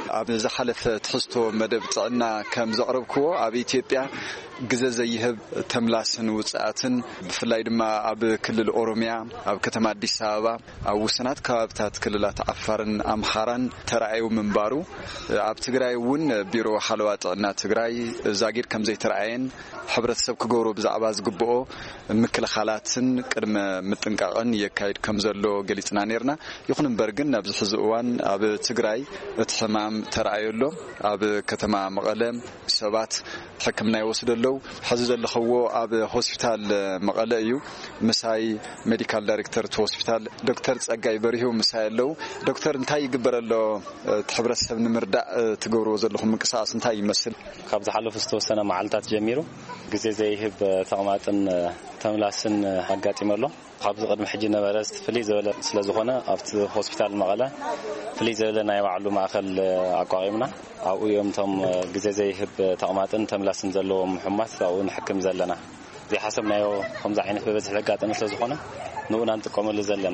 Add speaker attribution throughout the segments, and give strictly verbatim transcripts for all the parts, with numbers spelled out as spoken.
Speaker 1: ኣብ ዝሓለፈ ትሕዝቶ መደብ ጥዕና ከም ዘቕርብክዎ ኣብ ኢትዮጵያ ግዘ ዘይህብ ተምላስን ውፅኣትን ብፍላይ ድማ ኣብ ክልል ኦሮሚያ ኣብ ከተማ አዲስ አበባ ኣብ ውስናት ከባቢታት ክልላት ዓፋርን ኣምሓራን ተራእዩ ምንባሩ ኣብ ትግራይ እውን ቢሮ ሓለዋ ጥዕና ትግራይ ዛጊድ ከም ዘይተራእየን ሕብረተሰብ ክገብሮ ብዛዕባ ዝግብኦ ምክልኻላትን ቅድመ ምጥንቃቕን የካይድ ከም ዘሎ ገሊጽና ነርና ይኹን እምበር ግን ኣብዚ ሕዚ እዋን ኣብ ትግራይ እቲ ሕማም ተራእዩሎ ኣብ ከተማ መቐለ ሰባት ሕክምና ይወስደለው ሕዚ ዘለኽዎ ኣብ ሆስፒታል መቐለ እዩ ምሳይ ሜዲካል ዳይሬክተር ቲ ሆስፒታል ዶክተር ጸጋይ በሪሁ ምሳይ ኣለው ዶክተር እንታይ ይግበረሎ ሕብረተሰብ ንምርዳእ ትገብርዎ ዘለኹም ምንቅስቓስ እንታይ ይመስል
Speaker 2: ካብ ዝሓለፉ ዝተወሰነ መዓልታት ጀሚሩ ግዜ ዘይህብ ተቕማጥን ተምላስን ኣጋጢመሎ ካብ ዝቅድም ሕጂ ነበረ ፍልይ ዝበለ ስለ ዝኾነ ኣብቲ ሆስፒታል መቐለ ፍልይ ዝበለ ናይ ባዕሉ ማእኸል ኣቋቂምና ኣብኡ እዮም ቶም ግዜ ዘይህብ ተቕማጥን ተምላስን ዘለዎም ሕሙማት ኣብኡ ንሕክም ዘለና ዘይሓሰብናዮ ከምዚ ዓይነት በበዝሒ ዘጋጥም ስለ ዝኾነ ንኡና ንጥቀመሉ ዘለና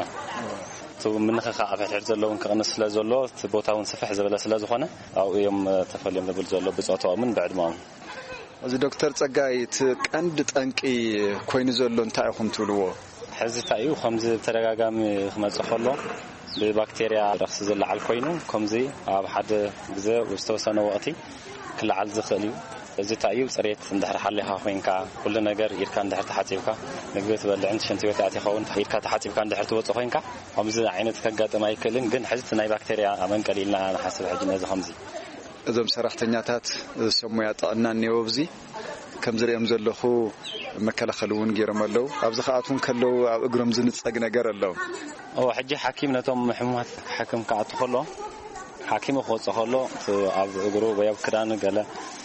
Speaker 2: ምንኸኻ ኣብ ሕድሕድ ዘለውን ክቕንስ ስለ ዘሎ እቲ ቦታ እውን ስፍሕ ዝበለ ስለ ዝኾነ ኣብኡ እዮም ተፈልዮም ዝብል ዘሎ ብፆቶኦምን ብዕድሞኦም
Speaker 1: እዚ ዶክተር ጸጋይ እቲ ቀንዲ ጠንቂ ኮይኑ ዘሎ እንታይ ኢኹም ትብልዎ
Speaker 2: ሕዚ እንታይ እዩ ከምዚ ተደጋጋሚ ክመጽእ ከሎ ብባክቴርያ ረክሲ ዝለዓል ኮይኑ ከምዚ ኣብ ሓደ ግዜ ዝተወሰነ ወቕቲ ክለዓል ዝኽእል እዩ እዚ እንታይ እዩ ፅሬት እንድሕር ሓሊኻ ኮይንካ ኩሉ ነገር ኢድካ እንድሕር ተሓፂብካ ምግቢ ትበልዕን ሽንቲ ቤት ኣቲኸውን ኢድካ ተሓፂብካ እንድሕር ትወፅእ ኮይንካ ከምዚ ዓይነት ከጋጥም ኣይክእልን ግን ሕዚ ናይ ባክቴርያ ኣመንቀል ኢልና ንሓስብ ሕጂ ነዚ ከምዚ
Speaker 1: እዞም ሰራሕተኛታት ሰሙያ ጥዕና እኒአው ብዚ ከም ዝሪኦም ዘለኹ መከላኸሊ እውን ገይሮም ኣለው ኣብዚ ከኣቱን ከለው ኣብ እግሮም ዝንፀግ ነገር ኣለው
Speaker 2: ኦ ሕጂ ሓኪም ነቶም ሕሙማት ሓኪም ከኣቱ ከሎ ሓኪም ክወፅእ ከሎ ኣብ እግሩ ወይ ኣብ ክዳኑ ገለ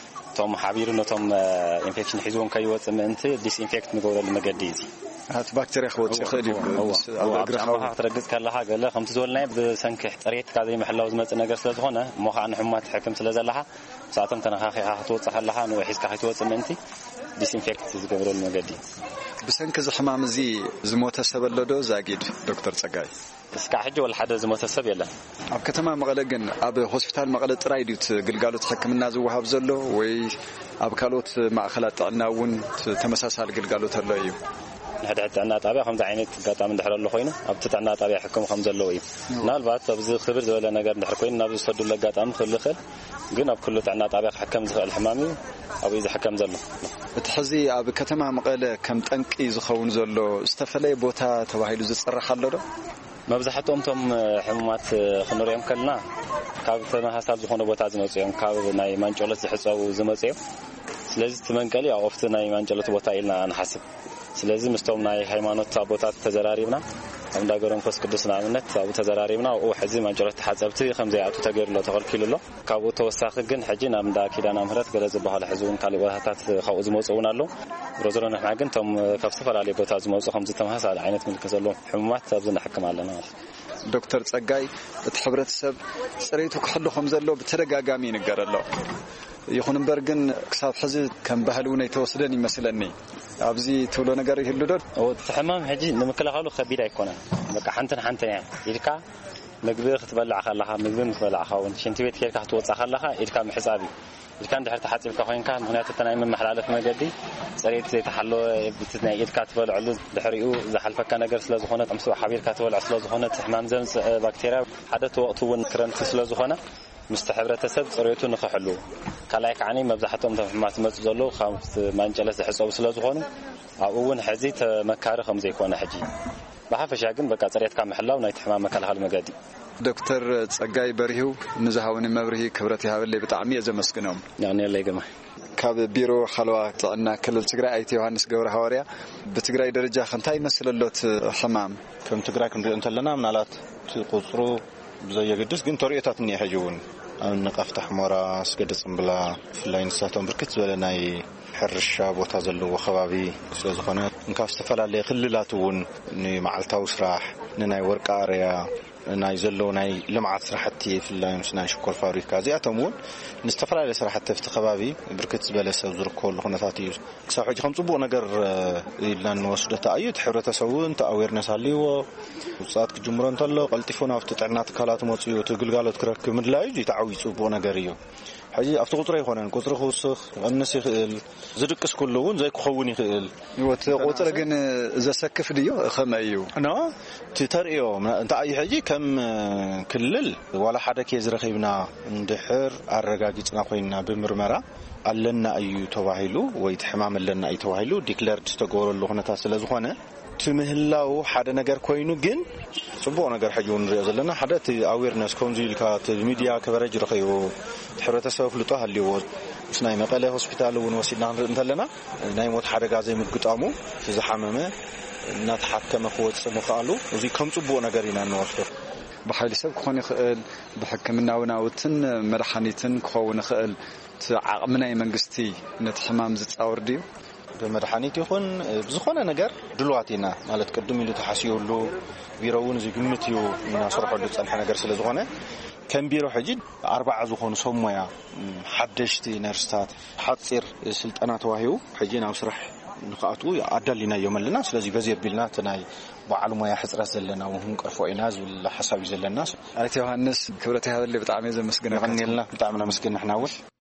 Speaker 2: ቶም ሓቢሩ ነቶም ኢንፌክሽን ሒዝዎም ከይወፅእ ምእንቲ ዲስኢንፌክት ንገብረሉ መገዲ እዚ
Speaker 1: هات بكتيريا خوت يخلي
Speaker 2: أو أجرها تركز كلها قال له خمسة زولنا بسنك طريقة كذا محلها وزمت نجار سلطة هنا ما خان حمات حكم سلطة لها ساعتهم تناخي هاتوت صحلها نوحيز كحيتوت سمنتي ديسإنفكت زقبرون مجدي
Speaker 1: بسنك زحمام زي زموت السبب لدو زاجد دكتور سجاي
Speaker 2: بس كحج ولا حدا زموت السبب يلا
Speaker 1: أب كتما مغلقن أب هوسبيتال مغلق ترايديت قلقالو تحكم الناس وهاب زلو وي أب كالوت مع خلات عناون تمساسال قلقالو ترلايو
Speaker 2: هذا عنا طابع خمسة عينات قطع من دحر الله خوينه أبتت عنا طابع حكم خمسة اللوي نال بعد تبز خبر ولا نقدر نحر كوين نبز صدوا لك قطع من خل خل جينا بكله عنا طابع حكم زخ الحمامي أو إذا حكم زلنا
Speaker 1: بتحزي أب كتما مقالة كم تنك يزخون زلوا استفلي بوتا توهيل زت صرح الله
Speaker 2: ما بزحتهم تم حمامات خنوريهم كلنا كابتنا حساب زخون بوتا زمزيهم كاب ناي منجلس حسوا زمزيهم لازم تمنقلي أو أفتنا منجلس بوتا إلنا أنا حسب ስለዚህ መስቶም ናይ ሃይማኖት አቦታት ተዘራሪብና አምዳ ገሮም ፈስ ቅዱስና አምነት አቡ ተዘራሪብና او حزي ማንጀረት ተሓጸብቲ ከምዚ ያቱ ተገርሎ ተኸልኪሉሎ ካብኡ ተወሳኺ ግን ሕጂ ናምዳ ኪዳና ምህረት ገለ ዝበሃል ሕዝቡን ካሊ ቦታታት ካብኡ ዝመጽኡን ኣሎ ሮዘሮና ማግን ቶም ካብ ዝተፈላለዩ ቦታ ዝመጽኡ ከምዚ ተመሳሳሊ ዓይነት ምልክት ዘሎ ሕሙማት ኣብዝና ሕክም ኣለና
Speaker 1: ዶክተር ጸጋይ እቲ ሕብረተሰብ ጽሬቱ ክሕሉ ከም ዘሎ ብተደጋጋሚ ይነገረሎ ይኹን እምበር ግን ክሳብ ሕዚ ከም ባህል እውን የተወሰደን ይመስለኒ ኣብዚ ትብሎ ነገር ይህሉ ዶ
Speaker 2: او تحمام حجي نمكلخالو خبير አይኮነ በቃ حنتن حنتن ይልካ ምግብ ክትበልዕ ከለኻ ምግብ ክትበልዕ ኻውን ሽንቲ ቤት ከልካ ክትወጻ ከለኻ ይልካ ምሕሳቢ ይልካ እንድሕር ተሓጽብካ ኮይንካ ምክንያቱ ተናይ መመሓላለፍ መገዲ ጽሬት ዘይተሓሎ ብትናይ ይልካ ትበልዕሉ ድሕሪኡ ዝሓልፈካ ነገር ስለ ዝኾነ ጥምስ ሓቢርካ ትበልዕ ስለ ዝኾነ ሕማም ዘምጽ ባክቴርያ ሓደ ተወቅቱ ውን ክረምቲ ስለ ዝኾነ مستحبرتسب صريتو نخحلو كلاي كعني مبزحتهم تفهمات مص زلو خمس مانجلس حصو سلا زخونو اون حزي تمكار خمس يكون حجي بحفش ግን በቃ ጽሬት ካመحلاው ናይ ተሕማም መከላኸል መገዲ
Speaker 1: ዶክተር ጸጋይ በሪሁ ንዝሃውን መብርሂ ክብረት ይሃበለ በጣም የዘመስግነው
Speaker 2: ያኔ ላይ ገማ
Speaker 1: ካብ ቢሮ ሓለዋ ጥዕና ክልል ትግራይ አይቲ ዮሐንስ ገብረ ሐዋርያ በትግራይ ደረጃ ከንታይ መስለሎት ሕማም
Speaker 3: ከም ትግራይ ክንሪኦ እንተለና ምናልባት ቁጽሩ بزيجدس جن طريقة تانية حجون أو نقفت حمارة سجد صنبلا في اللين ساتون بركت ولا ناي حرشة وتازلو وخبابي سلزخانات نكاف سفلا اللي خللاتون ني مع التوس راح ناي ورك أريا ናይ ዘሎ ናይ ልምዓት ስራሕቲ ፍላይ ምስናይ ሽኮር ፋብሪካ እዚኣቶምውን ንዝተፈላለየ ስራሕቲ ፍቲ ከባቢ ብርክት ዝበለ ሰብ ዝርከበሉ ኩነታት እዩ ክሳብ ሕጂ ከም ፅቡቅ ነገር ኢልና ንወስደታ እዩ ሕብረተሰቡ እንተ ኣዌርነስ አለዎ ውፅኣት ክጅምሮ እንተሎ ቀልጢፉ ናብቲ ጥዕና ትካላት መፅኡ ትግልጋሎት ክረክብ ምድላይ እዩ ተዓዊ ፅቡቅ ነገር እዩ ሕጂ ኣብቲ ቁፅሪ ይኮነን ቁፅሪ ክውስኽ ቀንስ ይኽእል ዝድቅስ ኩሉ እውን ዘይክኸውን ይኽእል
Speaker 1: ወት ቁፅሪ ግን ዘሰክፍ ድዩ ከመይ እዩ
Speaker 3: ኖ ተርእዮ እንታይ ሕጂ ከም ክልል ወላ ሓደ ኬዝ ረኺብና እንድሕር ኣረጋጊፅና ኮይና ብምርመራ ኣለና እዩ ተባሂሉ ወይ ተሕማም ኣለና እዩ ተባሂሉ ዲክለርድ ዝተገበረሉ ኩነታት ስለ ዝኾነ ትምህላው ሓደ ነገር ኮይኑ ግን ጽቡቕ ነገር ሕጂ ንሪኦ ዘለና ሓደ ኣዌርነስ ኮንዚልካ ሚድያ ከቨሬጅ ረኺቡ ሕብረተሰብ ፍልጦ ሃልይዎ ናይ መቐለ ሆስፒታል እውን ወሲድና ንርኢ እንተለና ናይ ሞት ሓደጋ ዘይምግጣሙ ዝሓመመ እናተሓከመ ክወፅእ ምኽኣሉ እዚ ከም ጽቡቕ ነገር ኢና ንወስዶ
Speaker 1: ብሓይሊ ሰብ ክኾን ይኽእል ብሕክምናዊ ናውትን መድሓኒትን ክኸውን ይኽእል ዓቕሚ ናይ መንግስቲ ነቲ ሕማም ዝፃወር ድዩ
Speaker 3: በመድሓኒት ይኹን ብዝኾነ ነገር ድልዋት ኢና ማለት ቅድም ኢሉ ተሓሲዩሉ ቢሮውን ዝግምት እዩ እናሰርሐሉ ፀንሐ ነገር ስለ ዝኾነ ከም ቢሮ ሕጂ ኣርባዓ ዝኾኑ ሰብ ሞያ ሓደሽቲ ነርስታት ሓፂር ስልጠና ተዋሂቡ ሕጂ ናብ ስራሕ ንኽኣትዉ ኣዳሊና እዮም ኣለና ስለዚ በዚ ኣቢልና እቲ ናይ በዓል ሞያ ሕፅረት ዘለና እውን ቀርፎ ኢና ዝብል ሓሳብ እዩ ዘለና
Speaker 1: ኣይቲ ዮሃንስ ክብረት ይሃበለ ብጣዕሚ ዘመስግነካ
Speaker 3: ብጣዕሚ ነመስግን ንሕና እውን